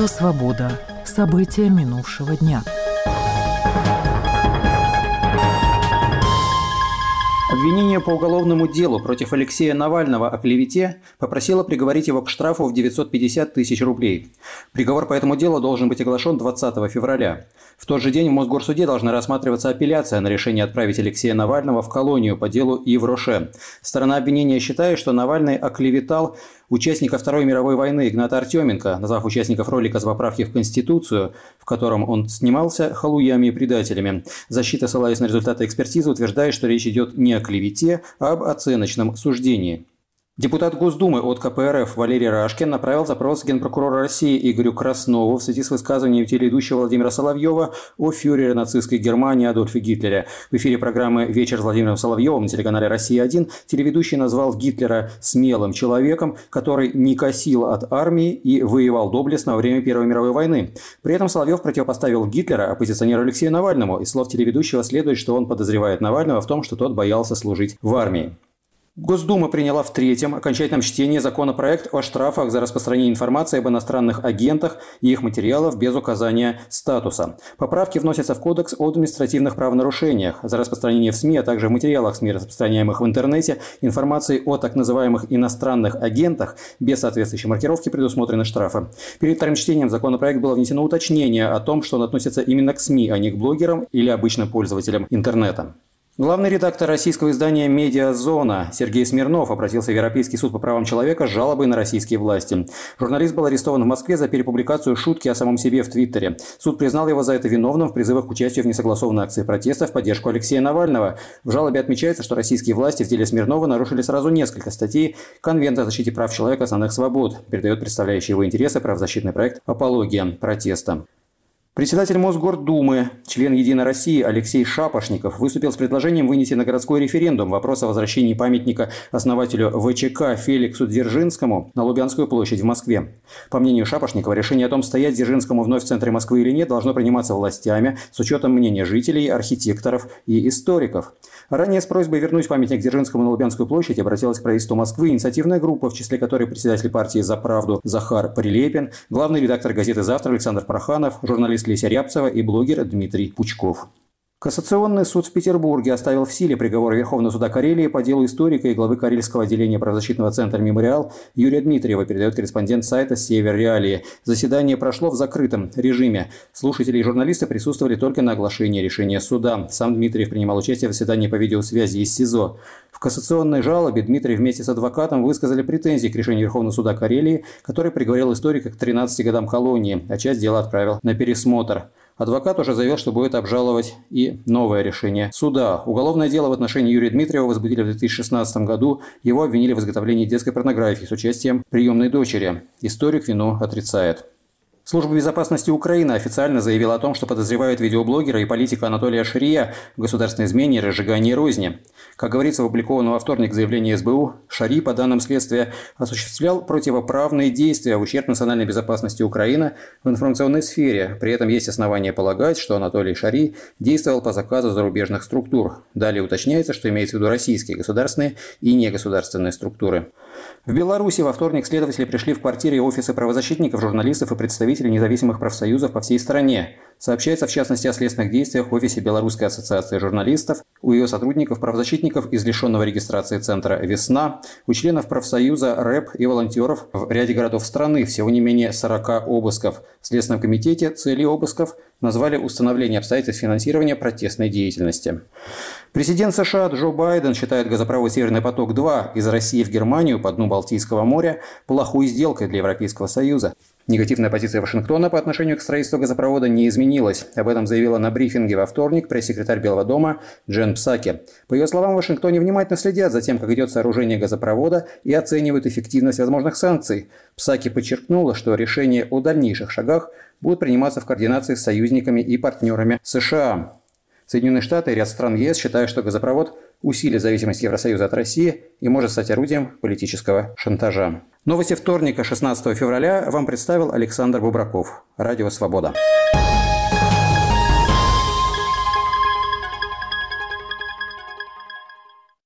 «Свобода». События минувшего дня. Обвинение по уголовному делу против Алексея Навального о клевете попросило приговорить его к штрафу в 950 тысяч рублей. Приговор по этому делу должен быть оглашен 20 февраля. В тот же день в Мосгорсуде должна рассматриваться апелляция на решение отправить Алексея Навального в колонию по делу Ив Роше. Сторона обвинения считает, что Навальный оклеветал участника Второй мировой войны Игната Артеменко, назвав участников ролика с поправки в Конституцию, в котором он снимался, халуями и предателями. Защита, ссылаясь на результаты экспертизы, утверждает, что речь идет не о клевете, а об оценочном суждении. Депутат Госдумы от КПРФ Валерий Рашкин направил запрос генпрокурора России Игорю Краснову в связи с высказыванием телеведущего Владимира Соловьева о фюрере нацистской Германии Адольфе Гитлере. В эфире программы «Вечер с Владимиром Соловьевым» на телеканале «Россия-1» телеведущий назвал Гитлера смелым человеком, который не косил от армии и воевал доблестно во время Первой мировой войны. При этом Соловьев противопоставил Гитлера оппозиционеру Алексею Навальному. Из слов телеведущего следует, что он подозревает Навального в том, что тот боялся служить в армии. Госдума приняла в третьем окончательном чтении законопроект о штрафах за распространение информации об иностранных агентах и их материалов без указания статуса. Поправки вносятся в Кодекс о административных правонарушениях за распространение в СМИ, а также в материалах СМИ, распространяемых в интернете, информации о так называемых иностранных агентах без соответствующей маркировки предусмотрены штрафы. Перед вторым чтением в законопроект было внесено уточнение о том, что он относится именно к СМИ, а не к блогерам или обычным пользователям интернета. Главный редактор российского издания «Медиазона» Сергей Смирнов обратился в Европейский суд по правам человека с жалобой на российские власти. Журналист был арестован в Москве за перепубликацию шутки о самом себе в Твиттере. Суд признал его за это виновным в призывах к участию в несогласованной акции протеста в поддержку Алексея Навального. В жалобе отмечается, что российские власти в деле Смирнова нарушили сразу несколько статей Конвента о защите прав человека и основных свобод, передает представляющий его интересы правозащитный проект «Апология протеста». Председатель Мосгордумы, член «Единой России» Алексей Шапошников выступил с предложением вынести на городской референдум вопрос о возвращении памятника основателю ВЧК Феликсу Дзержинскому на Лубянскую площадь в Москве. По мнению Шапошникова, решение о том, стоять Дзержинскому вновь в центре Москвы или нет, должно приниматься властями с учетом мнения жителей, архитекторов и историков. Ранее с просьбой вернуть памятник Дзержинскому на Лубянскую площадь обратилась к правительству Москвы инициативная группа, в числе которой председатель партии «За правду» Захар Прилепин, главный редактор газеты «Завтра» Александр Проханов, журналист Леся Рябцева и блогер Дмитрий Пучков. Кассационный суд в Петербурге оставил в силе приговор Верховного суда Карелии по делу историка и главы Карельского отделения правозащитного центра «Мемориал» Юрия Дмитриева, передает корреспондент сайта «Север Реалии». Заседание прошло в закрытом режиме. Слушатели и журналисты присутствовали только на оглашении решения суда. Сам Дмитриев принимал участие в заседании по видеосвязи из СИЗО. В кассационной жалобе Дмитриев вместе с адвокатом высказали претензии к решению Верховного суда Карелии, который приговорил историка к 13 годам колонии, а часть дела отправил на пересмотр. Адвокат уже заявил, что будет обжаловать и новое решение суда. Уголовное дело в отношении Юрия Дмитриева возбудили в 2016 году. Его обвинили в изготовлении детской порнографии с участием приемной дочери. Историк вину отрицает. Служба безопасности Украины официально заявила о том, что подозревает видеоблогера и политика Анатолия Шария в государственной измене и разжигании розни. Как говорится в опубликованном во вторник заявлении СБУ, Шарий, по данным следствия, осуществлял противоправные действия в ущерб национальной безопасности Украины в информационной сфере. При этом есть основания полагать, что Анатолий Шарий действовал по заказу зарубежных структур. Далее уточняется, что имеется в виду российские государственные и негосударственные структуры. В Беларуси во вторник следователи пришли в квартиры и офисы правозащитников, журналистов и представителей независимых профсоюзов по всей стране. Сообщается в частности о следственных действиях в офисе Белорусской ассоциации журналистов, у ее сотрудников правозащитников из лишенного регистрации центра «Весна», у членов профсоюза РЭП и волонтеров в ряде городов страны, всего не менее 40 обысков. В Следственном комитете цели обысков назвали установление обстоятельств финансирования протестной деятельности. Президент США Джо Байден считает газопровод «Северный поток-2» из России в Германию по дну Балтийского моря плохой сделкой для Европейского Союза. Негативная позиция Вашингтона по отношению к строительству газопровода не изменилась. Об этом заявила на брифинге во вторник пресс-секретарь Белого дома Джен Псаки. По ее словам, в Вашингтоне внимательно следят за тем, как идет сооружение газопровода, и оценивают эффективность возможных санкций. Псаки подчеркнула, что решения о дальнейших шагах будут приниматься в координации с союзниками и партнерами США. Соединенные Штаты и ряд стран ЕС считают, что газопровод усилит зависимость Евросоюза от России и может стать орудием политического шантажа. Новости вторника, 16 февраля, вам представил Александр Бубраков. Радио «Свобода».